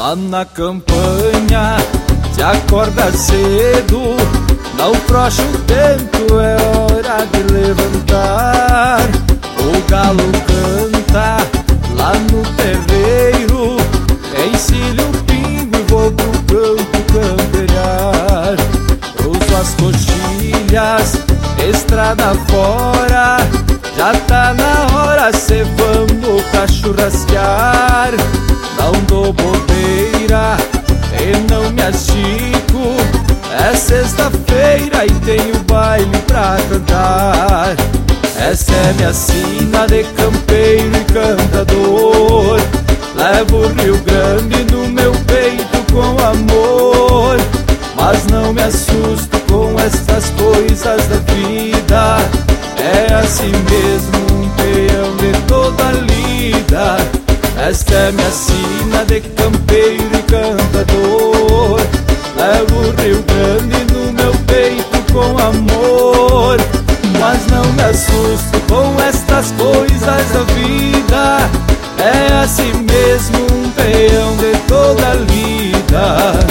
Lá na campanha te acorda cedo, não frouxa o tempo, é hora de levantar. O galo canta lá no terreiro, encilho o pingo e vou pro campo camperiar. Cruzo as coxilhas, estrada fora, já tá na hora, cê vamos pra churrasquear. Não dou bobeira e não me achico, é sexta-feira e tenho baile pra cantar. Essa é minha sina de campeiro e cantador, levo o Rio Grande no meu peito com amor. Mas não me assusto com estas coisas da vida, é assim mesmo, um peão de toda lida. Esta é minha sina de campeiro e cantador, levo o Rio Grande no meu peito com amor. Mas não me assusto com estas coisas da vida, é assim mesmo, um peão de toda lida.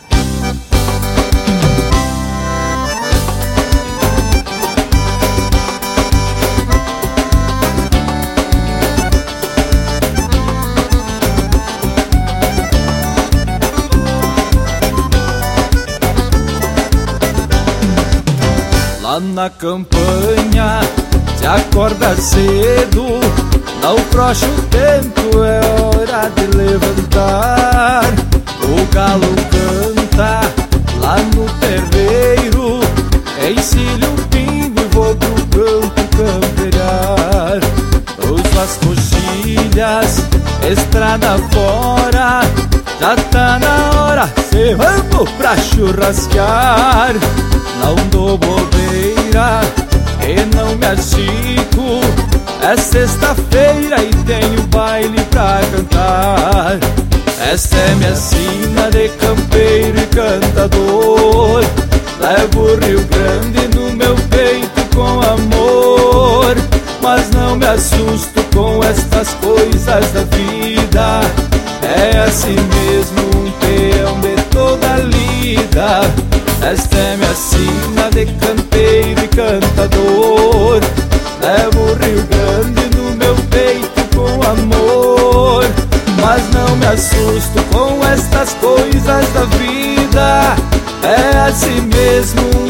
Lá na campanha te acorda cedo, não frouxa o tempo, é hora de levantar. O galo canta lá no terreiro, encilho o pingo e vou pro campo camperiar. Cruzo as coxilhas, estrada fora, já tá na hora, cê vamos pra churrasquear. Não dou bobeira e não me achico, é sexta-feira e tenho baile pra cantar. Essa é minha sina de campeiro e cantador, levo o Rio Grande no meu peito com amor. Mas não me assusto com estas coisas da vida, é assim mesmo, um peão de toda lida. Esta é minha sina de campeiro e cantador, levo o Rio Grande no meu peito com amor. Mas não me assusto com estas coisas da vida, é assim mesmo,